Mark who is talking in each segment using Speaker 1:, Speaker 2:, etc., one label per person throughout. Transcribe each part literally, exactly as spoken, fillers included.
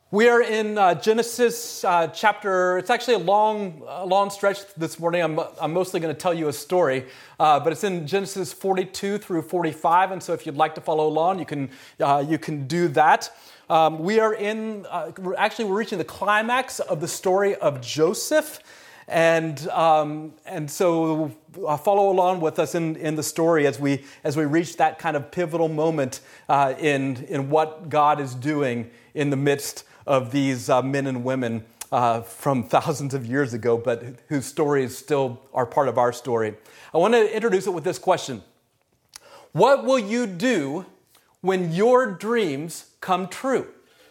Speaker 1: We are in uh, Genesis uh, chapter, it's actually a long, uh, long stretch this morning. I'm, I'm mostly going to tell you a story, uh, but it's in Genesis forty-two through forty-five, and so if you'd like to follow along, you can uh, you can do that. Um, we are in, uh, we're actually we're reaching the climax of the story of Joseph, and um, and so uh, follow along with us in, in the story as we as we reach that kind of pivotal moment uh, in in what God is doing in the midst of these uh, men and women uh, from thousands of years ago, but whose stories still are part of our story. I want to introduce it with this question. What will you do when your dreams come true?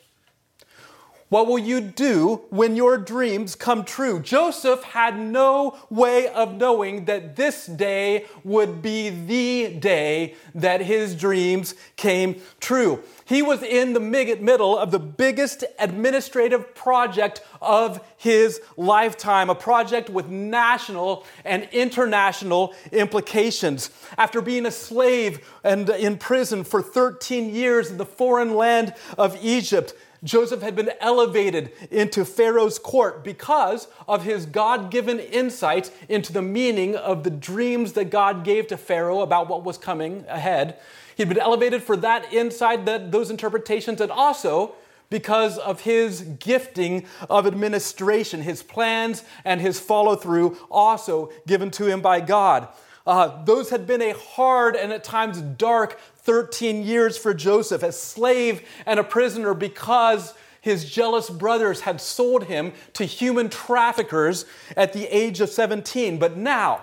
Speaker 1: What will you do when your dreams come true? Joseph had no way of knowing that this day would be the day that his dreams came true. He was in the middle of the biggest administrative project of his lifetime, a project with national and international implications. After being a slave and in prison for thirteen years in the foreign land of Egypt, Joseph had been elevated into Pharaoh's court because of his God-given insight into the meaning of the dreams that God gave to Pharaoh about what was coming ahead. He'd been elevated for that insight, that those interpretations, and also because of his gifting of administration, his plans and his follow-through also given to him by God. Uh, those had been a hard and at times dark thirteen years for Joseph, a slave and a prisoner, because his jealous brothers had sold him to human traffickers at the age of seventeen. But now,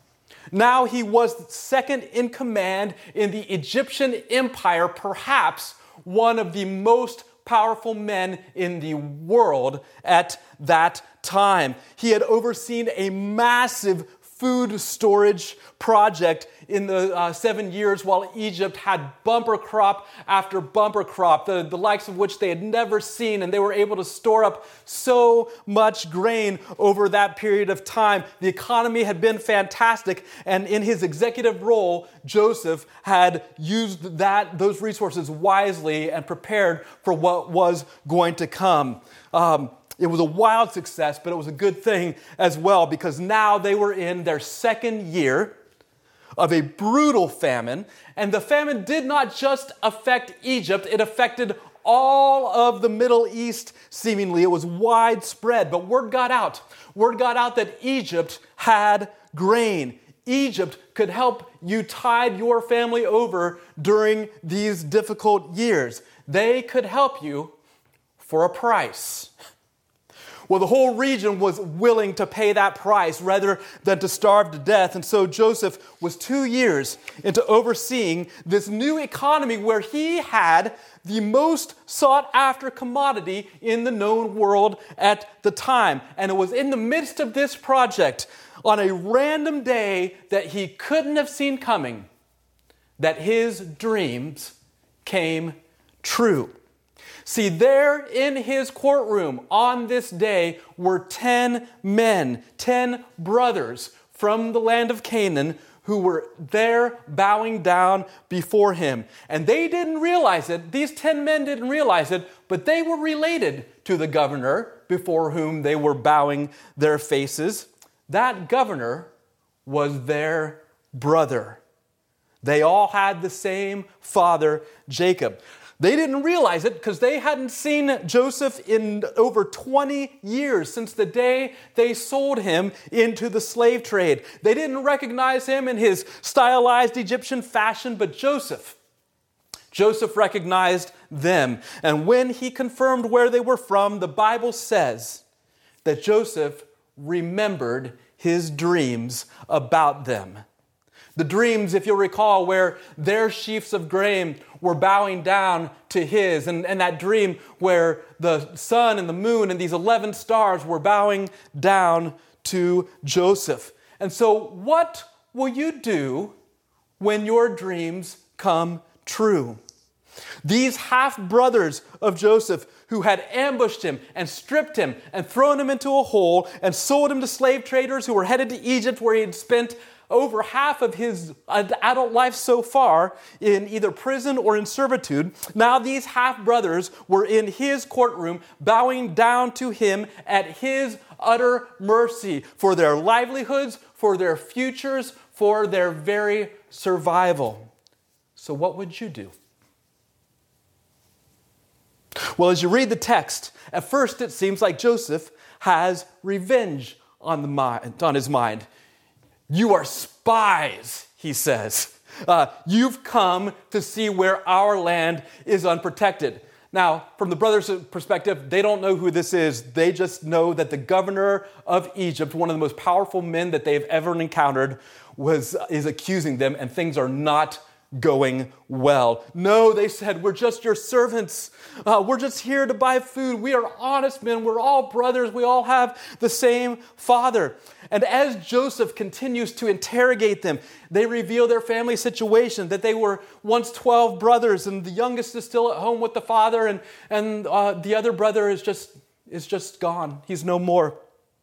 Speaker 1: now he was second in command in the Egyptian empire, perhaps one of the most powerful men in the world at that time. He had overseen a massive food storage project in the uh, seven years while Egypt had bumper crop after bumper crop, the, the likes of which they had never seen, and they were able to store up so much grain over that period of time. The economy had been fantastic, and in his executive role, Joseph had used that those resources wisely and prepared for what was going to come. Um, It was a wild success, but it was a good thing as well, because now they were in their second year of a brutal famine. And the famine did not just affect Egypt, it affected all of the Middle East, seemingly. It was widespread, but word got out. Word got out that Egypt had grain. Egypt could help you tide your family over during these difficult years. They could help you for a price. Well, the whole region was willing to pay that price rather than to starve to death. And so Joseph was two years into overseeing this new economy where he had the most sought after commodity in the known world at the time. And it was in the midst of this project, on a random day that he couldn't have seen coming, that his dreams came true. See, there in his courtroom on this day were ten men, ten brothers from the land of Canaan who were there bowing down before him. And they didn't realize it, these ten men didn't realize it, but they were related to the governor before whom they were bowing their faces. That governor was their brother. They all had the same father, Jacob. They didn't realize it because they hadn't seen Joseph in over twenty years, since the day they sold him into the slave trade. They didn't recognize him in his stylized Egyptian fashion, but Joseph, Joseph recognized them. And when he confirmed where they were from, the Bible says that Joseph remembered his dreams about them. The dreams, if you'll recall, where their sheaves of grain were bowing down to his, and, and that dream where the sun and the moon and these eleven stars were bowing down to Joseph. And so what will you do when your dreams come true? These half-brothers of Joseph, who had ambushed him and stripped him and thrown him into a hole and sold him to slave traders who were headed to Egypt, where he had spent over half of his adult life so far in either prison or in servitude. Now these half-brothers were in his courtroom, bowing down to him at his utter mercy for their livelihoods, for their futures, for their very survival. So what would you do? Well, as you read the text, at first it seems like Joseph has revenge on the mind, on his mind. You are spies, he says. Uh, you've come to see where our land is unprotected. Now, from the brothers' perspective, they don't know who this is. They just know that the governor of Egypt, one of the most powerful men that they've ever encountered, was is accusing them, and things are not going well. No, they said, we're just your servants. Uh, we're just here to buy food. We are honest men. We're all brothers. We all have the same father. And as Joseph continues to interrogate them, they reveal their family situation, that they were once twelve brothers, and the youngest is still at home with the father, and, and uh, the other brother is just, is just gone. He's no more.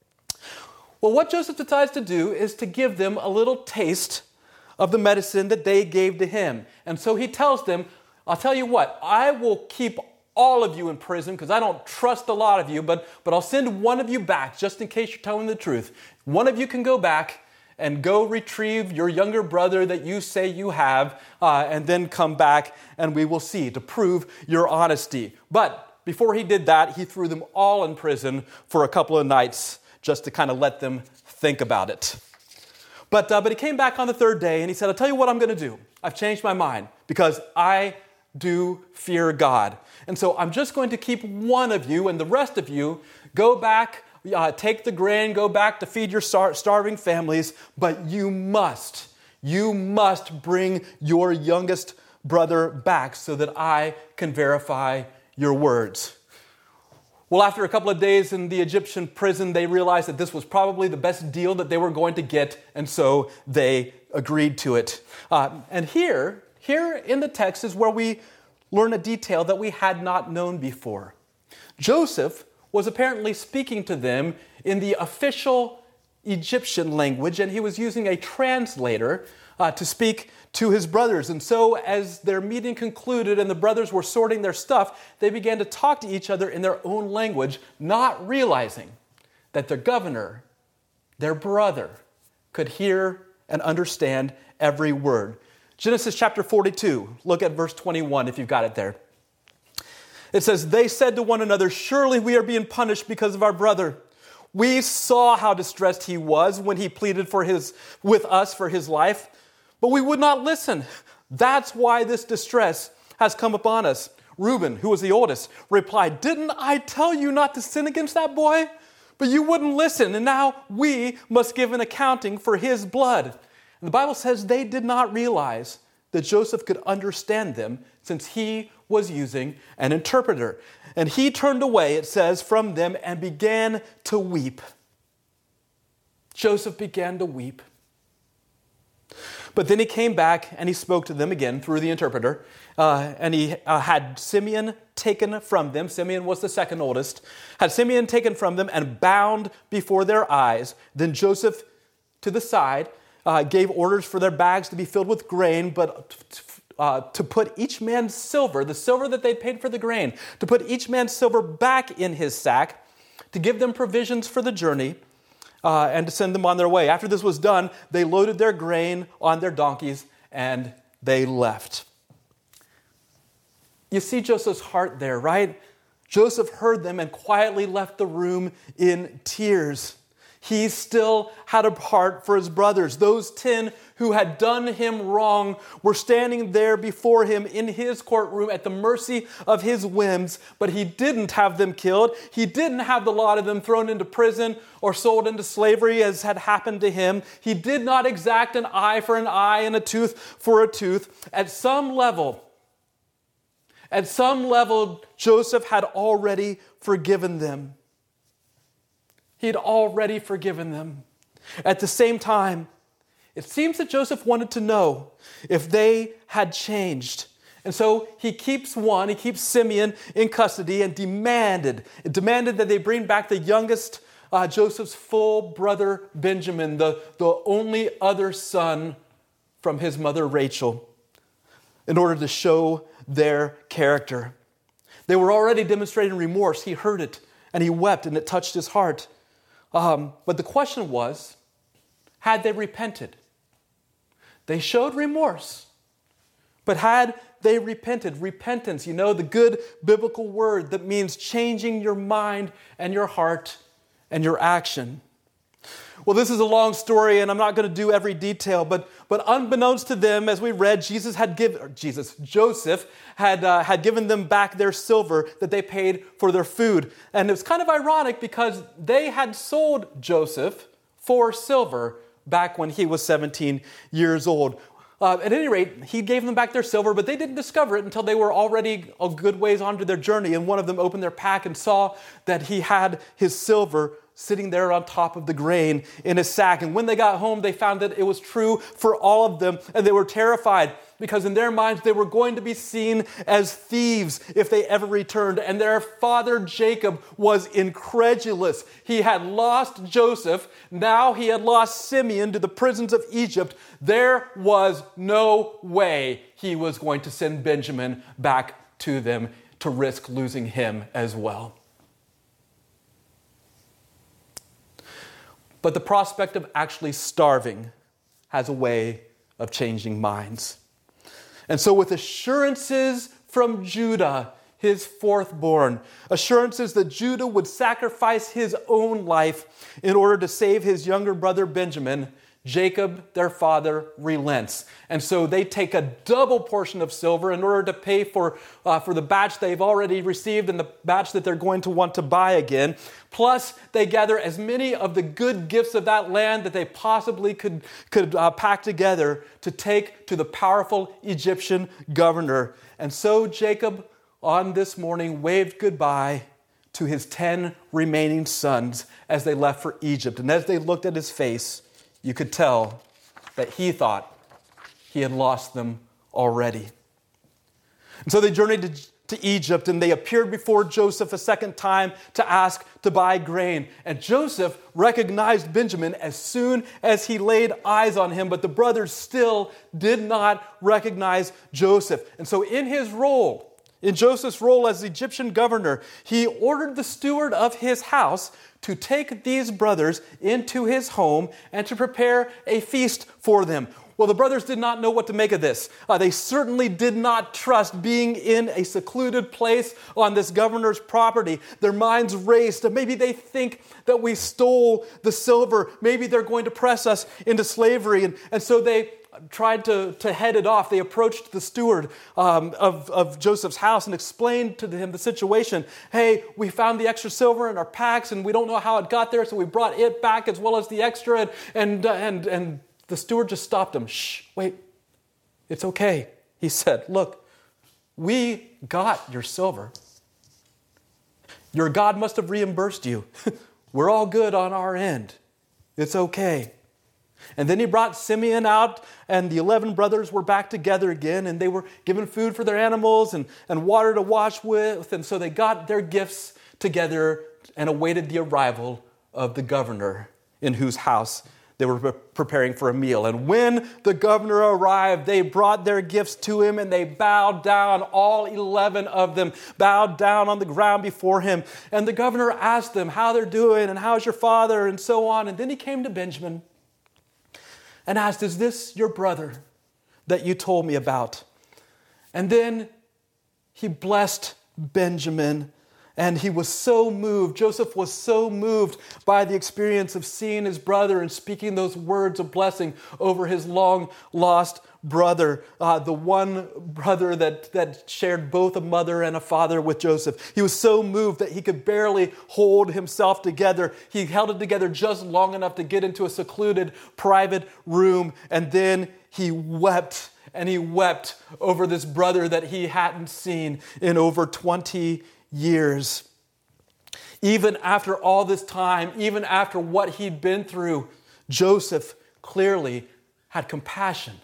Speaker 1: Well, what Joseph decides to do is to give them a little taste of the medicine that they gave to him. And so he tells them, I'll tell you what, I will keep all of you in prison because I don't trust a lot of you, but, but I'll send one of you back just in case you're telling the truth. One of you can go back and go retrieve your younger brother that you say you have, uh, and then come back and we will see to prove your honesty. But before he did that, he threw them all in prison for a couple of nights just to kind of let them think about it. But, uh, but he came back on the third day and he said, I'll tell you what I'm going to do. I've changed my mind because I do fear God. And so I'm just going to keep one of you, and the rest of you go back, uh, take the grain, go back to feed your star- starving families. But you must, you must bring your youngest brother back so that I can verify your words. Well, after a couple of days in the Egyptian prison, they realized that this was probably the best deal that they were going to get, and so they agreed to it. Uh, and here, here in the text is where we learn a detail that we had not known before. Joseph was apparently speaking to them in the official Egyptian language, and he was using a translator uh, to speak to his brothers. And so as their meeting concluded and the brothers were sorting their stuff, they began to talk to each other in their own language, not realizing that their governor, their brother, could hear and understand every word. Genesis chapter forty-two, look at verse twenty-one if you've got it there. It says, they said to one another, surely we are being punished because of our brother. We saw how distressed he was when he pleaded for his, with us for his life, but we would not listen. That's why this distress has come upon us. Reuben, who was the oldest, replied, didn't I tell you not to sin against that boy? But you wouldn't listen, and now we must give an accounting for his blood. And the Bible says they did not realize that Joseph could understand them since he was using an interpreter. And he turned away, it says, from them and began to weep. Joseph began to weep. But then he came back and he spoke to them again through the interpreter. Uh, and he uh, had Simeon taken from them. Simeon was the second oldest. Had Simeon taken from them and bound before their eyes. Then Joseph, to the side, uh, gave orders for their bags to be filled with grain, but uh, to put each man's silver, the silver that they'd paid for the grain, to put each man's silver back in his sack, to give them provisions for the journey, Uh, and to send them on their way. After this was done, they loaded their grain on their donkeys and they left. You see Joseph's heart there, right? Joseph heard them and quietly left the room in tears. He still had a heart for his brothers. Those ten who had done him wrong were standing there before him in his courtroom at the mercy of his whims, but he didn't have them killed. He didn't have the lot of them thrown into prison or sold into slavery as had happened to him. He did not exact an eye for an eye and a tooth for a tooth. At some level, at some level, Joseph had already forgiven them. He had already forgiven them. At the same time, it seems that Joseph wanted to know if they had changed. And so he keeps one, he keeps Simeon in custody and demanded, demanded that they bring back the youngest uh, Joseph's full brother Benjamin, the, the only other son from his mother Rachel, in order to show their character. They were already demonstrating remorse. He heard it and he wept and it touched his heart. Um, but the question was, had they repented? They showed remorse, but had they repented? Repentance, you know, the good biblical word that means changing your mind and your heart and your action. Well, this is a long story, and I'm not going to do every detail, but but unbeknownst to them, as we read, Jesus had given Jesus Joseph had uh, had given them back their silver that they paid for their food, and it was kind of ironic because they had sold Joseph for silver back when he was seventeen years old. Uh, at any rate, he gave them back their silver, but they didn't discover it until they were already a good ways onto their journey, and one of them opened their pack and saw that he had his silver sitting there on top of the grain in a sack. And when they got home, they found that it was true for all of them, and they were terrified because in their minds they were going to be seen as thieves if they ever returned. And their father Jacob was incredulous. He had lost Joseph. Now he had lost Simeon to the prisons of Egypt. There was no way he was going to send Benjamin back to them to risk losing him as well. But the prospect of actually starving has a way of changing minds. And so with assurances from Judah, his fourthborn, assurances that Judah would sacrifice his own life in order to save his younger brother Benjamin, Jacob, their father, relents. And so they take a double portion of silver in order to pay for, uh, for the batch they've already received and the batch that they're going to want to buy again. Plus, they gather as many of the good gifts of that land that they possibly could, could uh, pack together to take to the powerful Egyptian governor. And so Jacob, on this morning, waved goodbye to his ten remaining sons as they left for Egypt. And as they looked at his face, you could tell that he thought he had lost them already. And so they journeyed to, to Egypt, and they appeared before Joseph a second time to ask to buy grain. And Joseph recognized Benjamin as soon as he laid eyes on him, but the brothers still did not recognize Joseph. And so in his role, in Joseph's role as Egyptian governor, he ordered the steward of his house to take these brothers into his home and to prepare a feast for them. Well, the brothers did not know what to make of this. Uh, they certainly did not trust being in a secluded place on this governor's property. Their minds raced. Maybe they think that we stole the silver. Maybe they're going to press us into slavery. And, and so they tried to, to head it off. They approached the steward um, of, of Joseph's house and explained to him the situation. Hey, we found the extra silver in our packs and we don't know how it got there, so we brought it back as well as the extra. And, and, uh, and, and the steward just stopped him. Shh, wait, it's okay. He said, look, we got your silver. Your God must have reimbursed you. We're all good on our end. It's okay. And then he brought Simeon out, and the eleven brothers were back together again, and they were given food for their animals and, and water to wash with. And so they got their gifts together and awaited the arrival of the governor in whose house they were preparing for a meal. And when the governor arrived, they brought their gifts to him, and they bowed down. All eleven of them bowed down on the ground before him. And the governor asked them how they're doing and how's your father and so on. And then he came to Benjamin and asked, is this your brother that you told me about? And then he blessed Benjamin, and he was so moved. Joseph was so moved by the experience of seeing his brother and speaking those words of blessing over his long-lost brother, uh, the one brother that, that shared both a mother and a father with Joseph. He was so moved that he could barely hold himself together. He held it together just long enough to get into a secluded private room, and then he wept, and he wept over this brother that he hadn't seen in over twenty years. Even after all this time, even after what he'd been through, Joseph clearly had compassion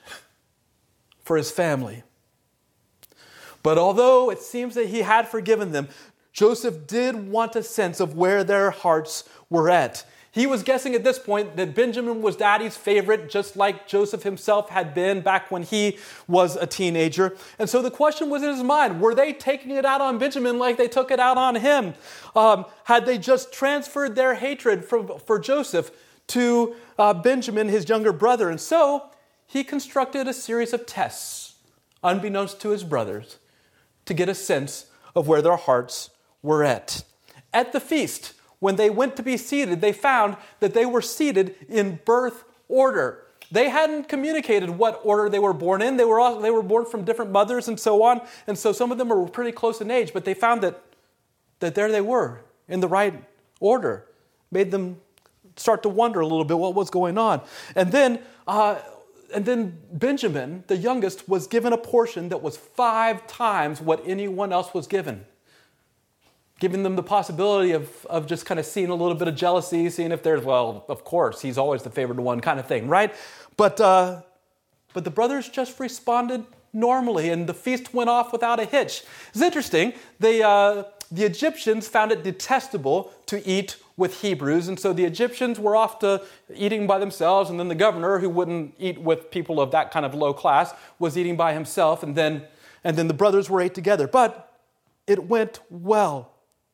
Speaker 1: for his family. But although it seems that he had forgiven them, Joseph did want a sense of where their hearts were at. He was guessing at this point that Benjamin was daddy's favorite, just like Joseph himself had been back when he was a teenager. And so the question was in his mind, were they taking it out on Benjamin like they took it out on him? Um, had they just transferred their hatred for, for Joseph to uh, Benjamin, his younger brother? And so he constructed a series of tests, unbeknownst to his brothers, to get a sense of where their hearts were at. At the feast, when they went to be seated, they found that they were seated in birth order. They hadn't communicated what order they were born in. They were all, they were born from different mothers and so on. And so some of them were pretty close in age, but they found that, that there they were in the right order. Made them start to wonder a little bit what was going on. And then, uh, and then Benjamin, the youngest, was given a portion that was five times what anyone else was given, giving them the possibility of, of just kind of seeing a little bit of jealousy, seeing if there's, well, of course, he's always the favored one kind of thing, right? But uh, but the brothers just responded normally, and the feast went off without a hitch. It's interesting. They, uh, the Egyptians found it detestable to eat with Hebrews, and so the Egyptians were off to eating by themselves, and then the governor, who wouldn't eat with people of that kind of low class, was eating by himself, and then and then the brothers were ate together. But it went well.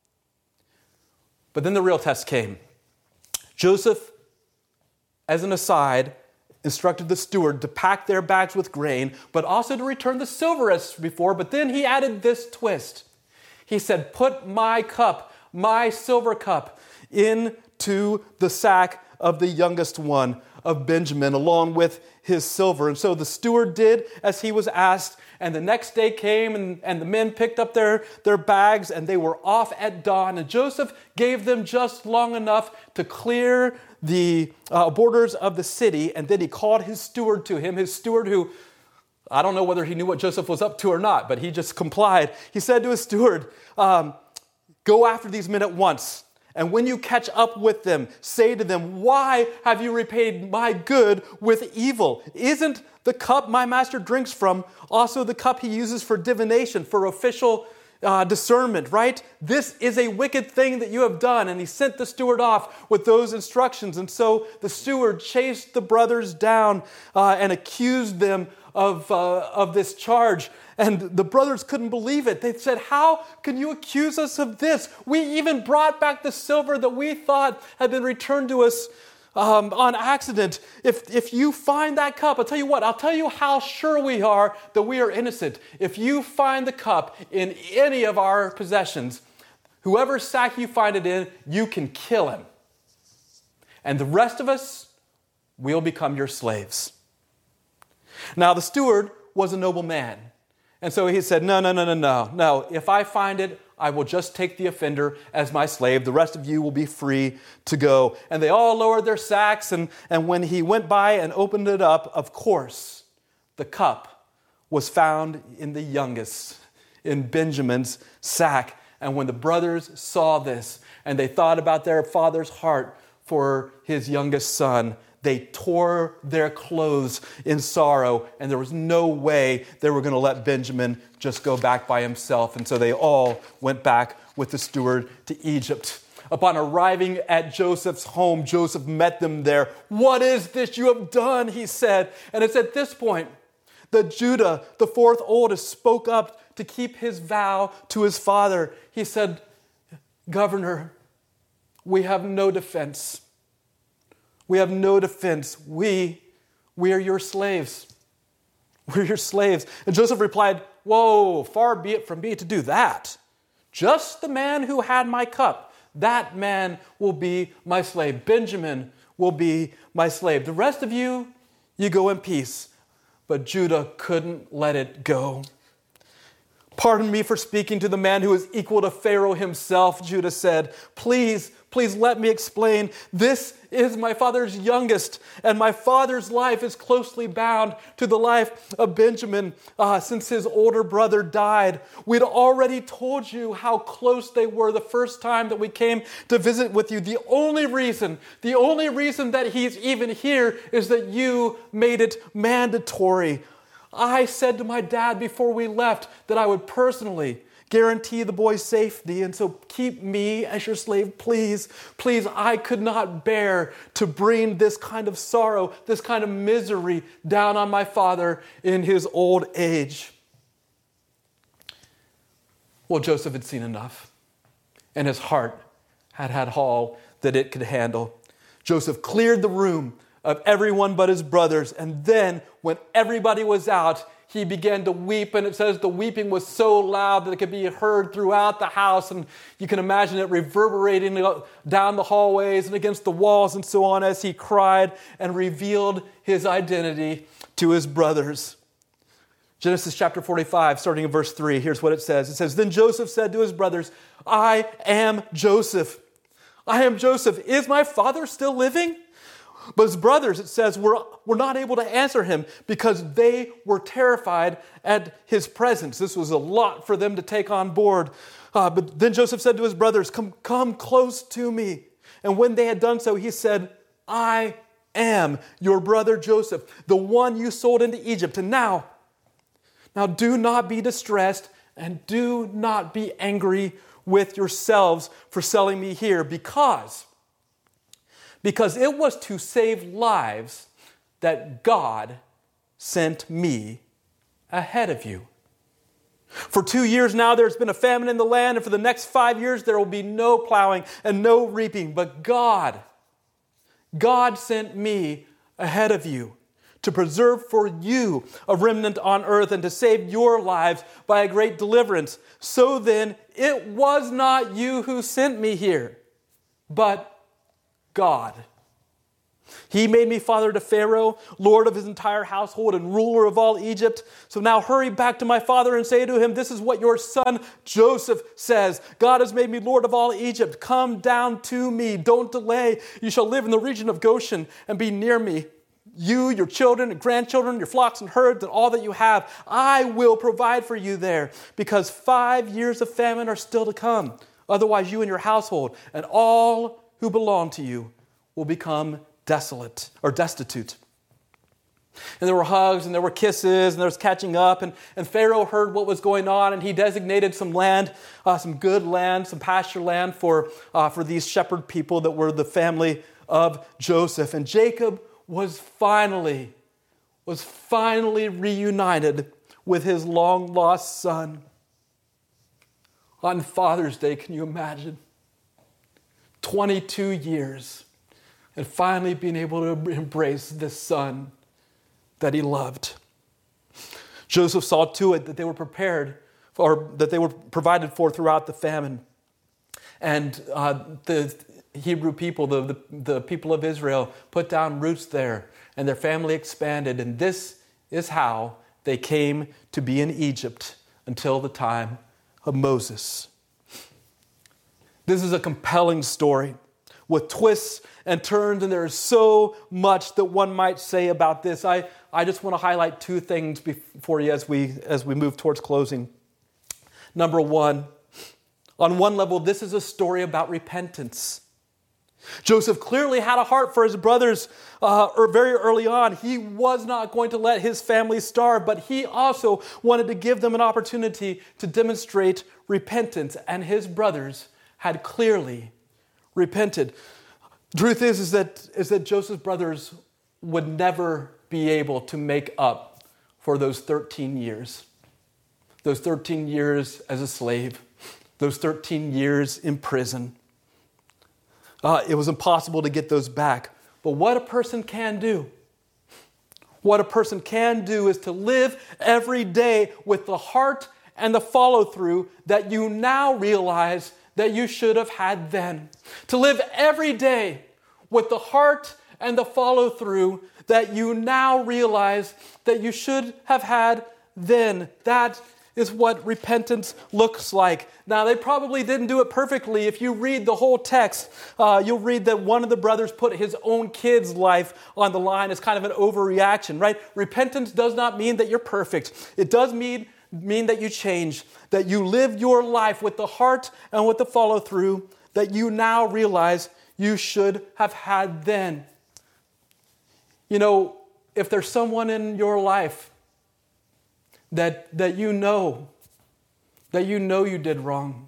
Speaker 1: But then the real test came. Joseph, as an aside, instructed the steward to pack their bags with grain, but also to return the silver as before. But then he added this twist. He said, put my cup, my silver cup, into the sack of the youngest one of Benjamin, along with his silver. And so the steward did as he was asked. And the next day came, and, and the men picked up their, their bags, and they were off at dawn. And Joseph gave them just long enough to clear the uh, borders of the city. And then he called his steward to him, his steward who, I don't know whether he knew what Joseph was up to or not, but he just complied. He said to his steward, um, go after these men at once. And when you catch up with them, say to them, why have you repaid my good with evil? Isn't the cup my master drinks from also the cup he uses for divination, for official uh, discernment, right? This is a wicked thing that you have done. And he sent the steward off with those instructions. And so the steward chased the brothers down uh, and accused them of, uh, of this charge. And the brothers couldn't believe it. They said, how can you accuse us of this? We even brought back the silver that we thought had been returned to us um, on accident. If, if you find that cup, I'll tell you what, I'll tell you how sure we are that we are innocent. If you find the cup in any of our possessions, whoever sack you find it in, you can kill him. And the rest of us, we'll become your slaves. Now the steward was a noble man. And so he said, no, no, no, no, no, no. If I find it, I will just take the offender as my slave. The rest of you will be free to go. And they all lowered their sacks. And, and when he went by and opened it up, of course, the cup was found in the youngest, in Benjamin's sack. And when the brothers saw this and they thought about their father's heart for his youngest son, they tore their clothes in sorrow, and there was no way they were going to let Benjamin just go back by himself. And so they all went back with the steward to Egypt. Upon arriving at Joseph's home, Joseph met them there. What is this you have done? He said. And it's at this point that Judah, the fourth oldest, spoke up to keep his vow to his father. He said, Governor, we have no defense. We have no defense. We, we are your slaves. We're your slaves. And Joseph replied, whoa, far be it from me to do that. Just the man who had my cup, that man will be my slave. Benjamin will be my slave. The rest of you, you go in peace. But Judah couldn't let it go. Pardon me for speaking to the man who is equal to Pharaoh himself, Judah said. Please, please let me explain. This is my father's youngest, and my father's life is closely bound to the life of Benjamin uh, since his older brother died. We'd already told you how close they were the first time that we came to visit with you. The only reason, the only reason that he's even here is that you made it mandatory. I said to my dad before we left that I would personally guarantee the boy's safety, and so keep me as your slave, please. Please, I could not bear to bring this kind of sorrow, this kind of misery down on my father in his old age. Well, Joseph had seen enough, and his heart had had all that it could handle. Joseph cleared the room of everyone but his brothers, and then when everybody was out, he began to weep, and it says the weeping was so loud that it could be heard throughout the house, and you can imagine it reverberating down the hallways and against the walls and so on as he cried and revealed his identity to his brothers. Genesis chapter forty-five, starting in verse three, here's what it says. It says, "Then Joseph said to his brothers, 'I am Joseph. I am Joseph. Is my father still living?' But his brothers, it says, were, were not able to answer him because they were terrified at his presence." This was a lot for them to take on board. Uh, but then Joseph said to his brothers, come, come close to me. And when they had done so, he said, "I am your brother Joseph, the one you sold into Egypt. And now, now do not be distressed and do not be angry with yourselves for selling me here, because Because it was to save lives that God sent me ahead of you. For two years now there's been a famine in the land, and for the next five years there will be no plowing and no reaping. But God, God sent me ahead of you to preserve for you a remnant on earth and to save your lives by a great deliverance. So then, it was not you who sent me here, but God. He made me father to Pharaoh, lord of his entire household and ruler of all Egypt. So now hurry back to my father and say to him, this is what your son Joseph says. God has made me lord of all Egypt. Come down to me. Don't delay. You shall live in the region of Goshen and be near me. You, your children and grandchildren, your flocks and herds, and all that you have, I will provide for you there, because five years of famine are still to come. Otherwise, you and your household and all who belong to you will become desolate or destitute. And there were hugs and there were kisses and there was catching up. And, and Pharaoh heard what was going on, and he designated some land, uh, some good land, some pasture land for, uh, for these shepherd people that were the family of Joseph. And Jacob was finally, was finally reunited with his long-lost son. On Father's Day, can you imagine? twenty-two years, and finally being able to embrace this son that he loved. Joseph saw to it that they were prepared, or that they were provided for throughout the famine. And uh, the Hebrew people, the, the, the people of Israel, put down roots there, and their family expanded. And this is how they came to be in Egypt until the time of Moses. This is a compelling story with twists and turns, and there is so much that one might say about this. I, I just want to highlight two things for you as we, as we move towards closing. Number one, on one level, this is a story about repentance. Joseph clearly had a heart for his brothers uh, very early on. He was not going to let his family starve, but he also wanted to give them an opportunity to demonstrate repentance, and his brothers had clearly repented. The truth is, is that, is that Joseph's brothers would never be able to make up for those thirteen years. Those thirteen years as a slave. Those thirteen years in prison. Uh, it was impossible to get those back. But what a person can do, what a person can do is to live every day with the heart and the follow-through that you now realize that you should have had then. To live every day with the heart and the follow-through that you now realize that you should have had then. That is what repentance looks like. Now, they probably didn't do it perfectly. If you read the whole text, uh, you'll read that one of the brothers put his own kid's life on the line as kind of an overreaction, right? Repentance does not mean that you're perfect. It does mean mean that you change, that you live your life with the heart and with the follow-through that you now realize you should have had then. You know, if there's someone in your life that, that you know that you know you did wrong,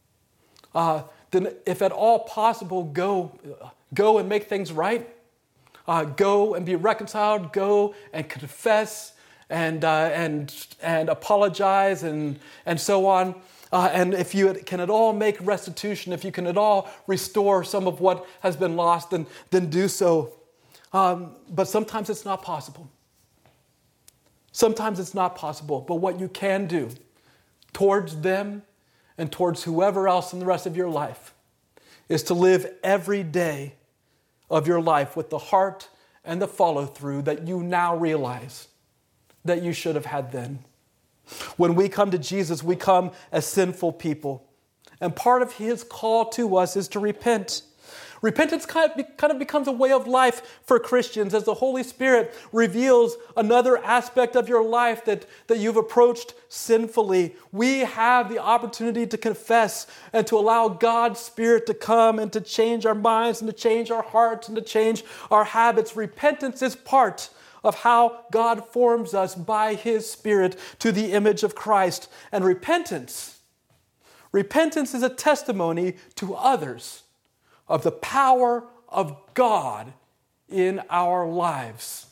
Speaker 1: uh, then if at all possible, go, go and make things right. Uh, go and be reconciled. Go and confess and uh, and and apologize and and so on. Uh, and if you can at all make restitution, if you can at all restore some of what has been lost, then then do so. Um, but sometimes it's not possible. Sometimes it's not possible. But what you can do towards them and towards whoever else in the rest of your life is to live every day of your life with the heart and the follow-through that you now realize that you should have had then. When we come to Jesus, we come as sinful people. And part of his call to us is to repent. Repentance kind of, kind of becomes a way of life for Christians as the Holy Spirit reveals another aspect of your life that, that you've approached sinfully. We have the opportunity to confess and to allow God's Spirit to come and to change our minds and to change our hearts and to change our habits. Repentance is part of how God forms us by his Spirit to the image of Christ. And repentance, repentance is a testimony to others of the power of God in our lives.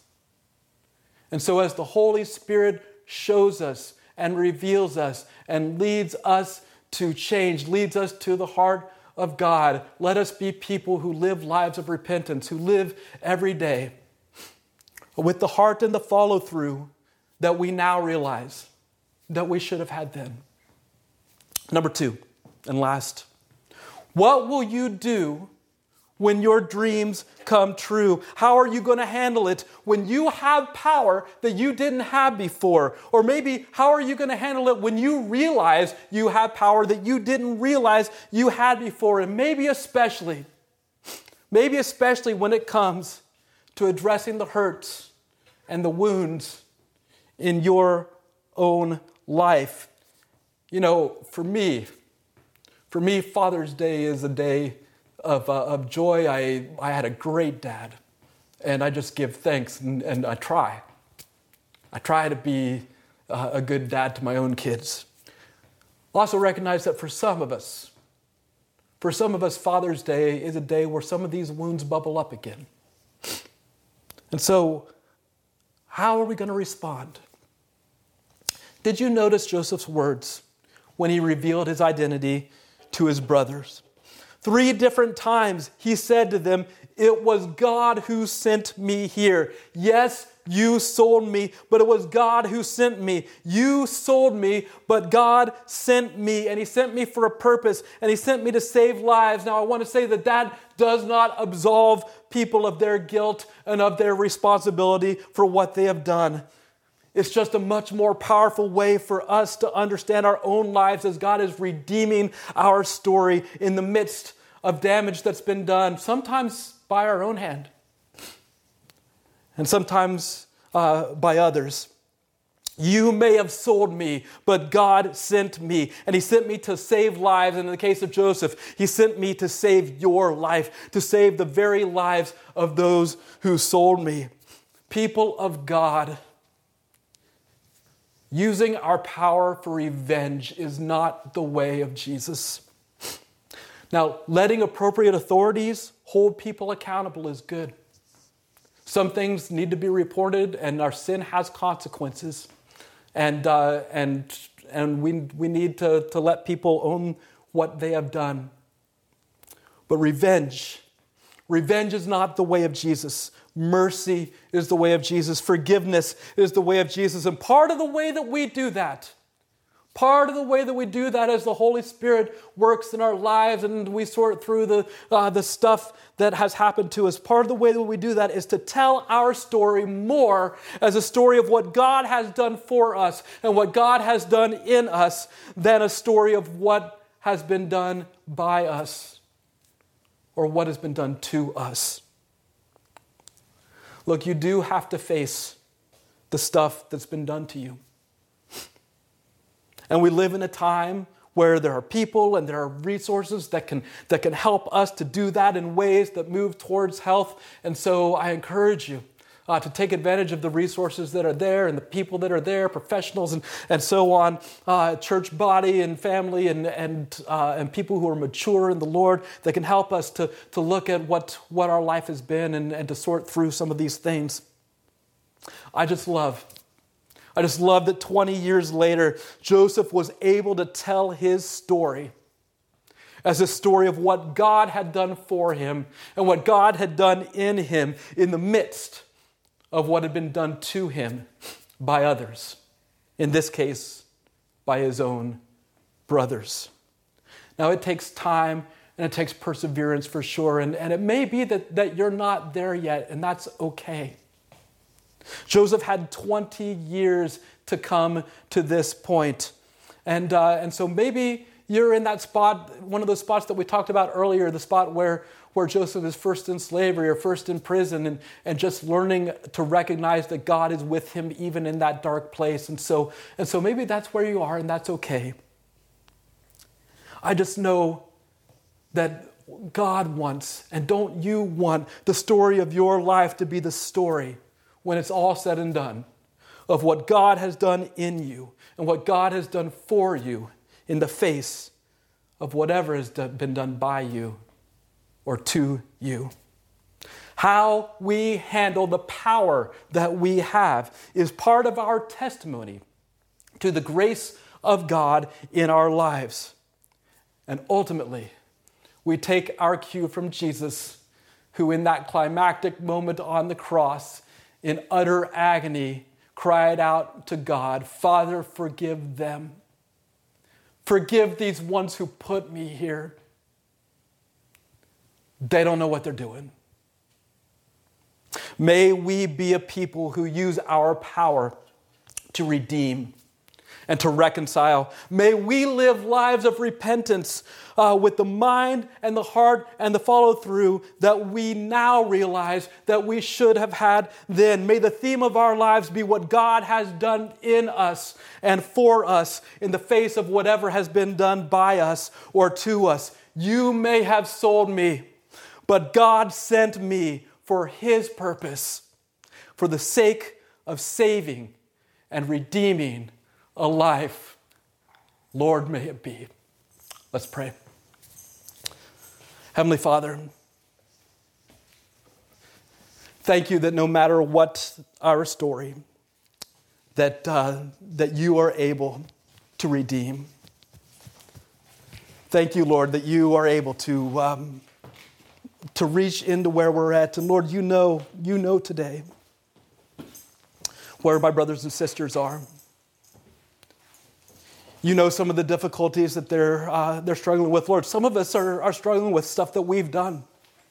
Speaker 1: And so as the Holy Spirit shows us and reveals us and leads us to change, leads us to the heart of God, let us be people who live lives of repentance, who live every day with the heart and the follow-through that we now realize that we should have had then. Number two, and last, what will you do when your dreams come true? How are you going to handle it when you have power that you didn't have before? Or maybe how are you going to handle it when you realize you have power that you didn't realize you had before? And maybe especially, maybe especially when it comes to addressing the hurts and the wounds in your own life. You know, for me, for me, Father's Day is a day of, uh, of joy. I, I had a great dad, and I just give thanks, and, and I try. I try to be uh, a good dad to my own kids. I also recognize that for some of us, for some of us, Father's Day is a day where some of these wounds bubble up again. And so, how are we going to respond? Did you notice Joseph's words when he revealed his identity to his brothers? Three different times he said to them, "It was God who sent me here. Yes, you sold me, but it was God who sent me. You sold me, but God sent me. And he sent me for a purpose, and he sent me to save lives." Now, I want to say that that does not absolve people of their guilt and of their responsibility for what they have done. It's just a much more powerful way for us to understand our own lives as God is redeeming our story in the midst of damage that's been done, sometimes by our own hand, and sometimes uh, by others. You may have sold me, but God sent me, and he sent me to save lives. And in the case of Joseph, he sent me to save your life, to save the very lives of those who sold me. People of God, using our power for revenge is not the way of Jesus. Now, letting appropriate authorities hold people accountable is good. Some things need to be reported, and our sin has consequences. And uh, and and we we need to, to let people own what they have done. But revenge, revenge is not the way of Jesus. Mercy is the way of Jesus. Forgiveness is the way of Jesus. And part of the way that we do that, part of the way that we do that as the Holy Spirit works in our lives and we sort through the uh, the stuff that has happened to us, part of the way that we do that is to tell our story more as a story of what God has done for us and what God has done in us than a story of what has been done by us or what has been done to us. Look, you do have to face the stuff that's been done to you. And we live in a time where there are people and there are resources that can that can help us to do that in ways that move towards health. And so I encourage you, uh, to take advantage of the resources that are there and the people that are there, professionals and, and so on, uh, church body and family and and uh, and people who are mature in the Lord that can help us to, to look at what, what our life has been and, and to sort through some of these things. I just love, I just love that twenty years later, Joseph was able to tell his story as a story of what God had done for him and what God had done in him in the midst of what had been done to him by others. In this case, by his own brothers. Now, it takes time and it takes perseverance for sure, and, and it may be that, that you're not there yet, and that's okay. Joseph had twenty years to come to this point. And, uh, and so maybe you're in that spot, one of those spots that we talked about earlier, the spot where, where Joseph is first in slavery or first in prison and, and just learning to recognize that God is with him even in that dark place. And so, and so maybe that's where you are, and that's okay. I just know that God wants, and don't you want, the story of your life to be the story, when it's all said and done, of what God has done in you and what God has done for you in the face of whatever has been done by you or to you. How we handle the power that we have is part of our testimony to the grace of God in our lives. And ultimately, we take our cue from Jesus, who in that climactic moment on the cross, in utter agony, cried out to God, "Father, forgive them. Forgive these ones who put me here. They don't know what they're doing." May we be a people who use our power to redeem and to reconcile. May we live lives of repentance uh, with the mind and the heart and the follow-through that we now realize that we should have had then. May the theme of our lives be what God has done in us and for us in the face of whatever has been done by us or to us. You may have sold me, but God sent me for His purpose, for the sake of saving and redeeming a life. Lord, may it be. Let's pray. Heavenly Father, thank you that no matter what our story, that, uh, that you are able to redeem. Thank you, Lord, that you are able to, um, to reach into where we're at. And Lord, you know, you know today where my brothers and sisters are. You know some of the difficulties that they're uh, they're struggling with. Lord, some of us are, are struggling with stuff that we've done.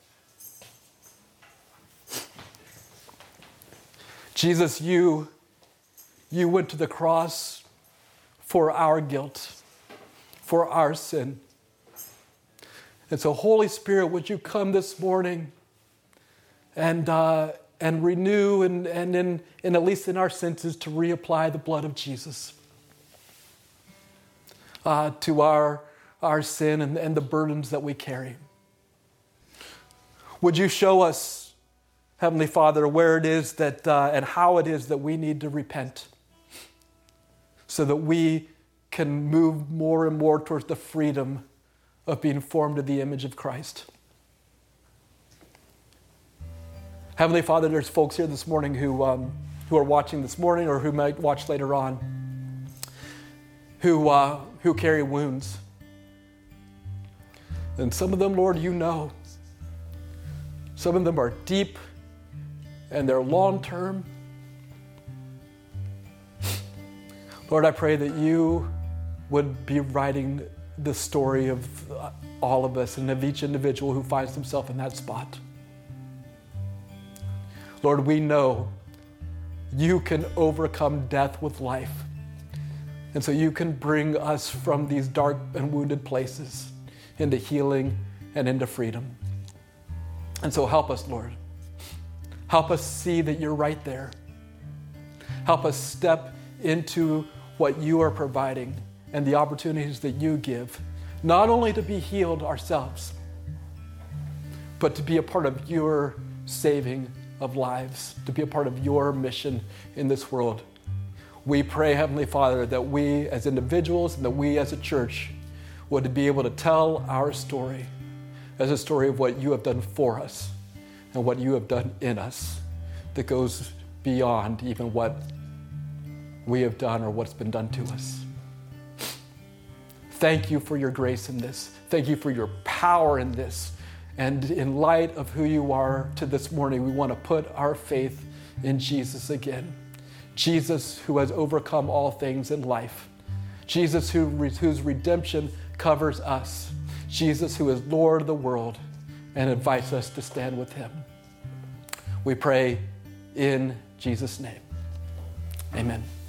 Speaker 1: Jesus, you, you went to the cross for our guilt, for our sin. And so, Holy Spirit, would you come this morning and uh, and renew and, and in, in at least in our senses to reapply the blood of Jesus. Uh, to our, our sin and, and the burdens that we carry. Would you show us, Heavenly Father, where it is that uh, and how it is that we need to repent so that we can move more and more towards the freedom of being formed to the image of Christ. Heavenly Father, there's folks here this morning who, um, who are watching this morning or who might watch later on, who uh, who carry wounds. And some of them, Lord, you know. Some of them are deep and they're long-term. Lord, I pray that you would be writing the story of all of us and of each individual who finds himself in that spot. Lord, we know you can overcome death with life. And so you can bring us from these dark and wounded places into healing and into freedom. And so help us, Lord. Help us see that you're right there. Help us step into what you are providing and the opportunities that you give, not only to be healed ourselves, but to be a part of your saving of lives, to be a part of your mission in this world. We pray, Heavenly Father, that we as individuals and that we as a church would be able to tell our story as a story of what you have done for us and what you have done in us that goes beyond even what we have done or what's been done to us. Thank you for your grace in this. Thank you for your power in this. And in light of who you are to this morning, we want to put our faith in Jesus again. Jesus, who has overcome all things in life. Jesus, who, whose redemption covers us. Jesus, who is Lord of the world and invites us to stand with him. We pray in Jesus' name. Amen.